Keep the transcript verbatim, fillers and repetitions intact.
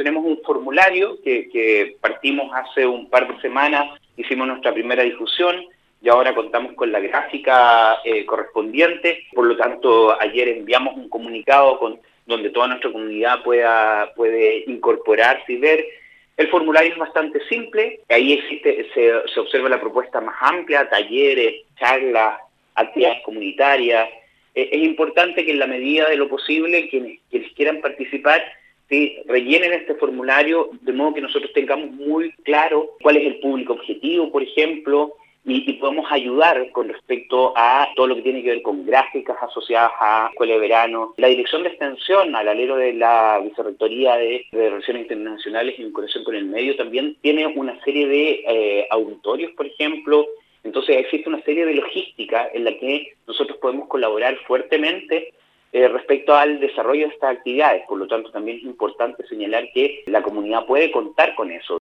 tenemos un formulario que, que partimos hace un par de semanas, hicimos nuestra primera difusión y ahora contamos con la gráfica eh, correspondiente. Por lo tanto, ayer enviamos un comunicado con, donde toda nuestra comunidad pueda puede incorporarse y ver. El formulario es bastante simple, ahí existe, se, se observa la propuesta más amplia, talleres, charlas, actividades comunitarias. Eh, es importante que en la medida de lo posible quienes, quienes quieran participar sí, rellenen este formulario de modo que nosotros tengamos muy claro cuál es el público objetivo, por ejemplo, y, y podemos ayudar con respecto a todo lo que tiene que ver con gráficas asociadas a Escuela de Verano. La Dirección de Extensión, al alero de la Vicerrectoría de, de Relaciones Internacionales y Vinculación con el Medio, también tiene una serie de eh, auditorios, por ejemplo. Entonces existe una serie de logística en la que nosotros podemos colaborar fuertemente eh, respecto al desarrollo de estas actividades. Por lo tanto, también es importante señalar que la comunidad puede contar con eso.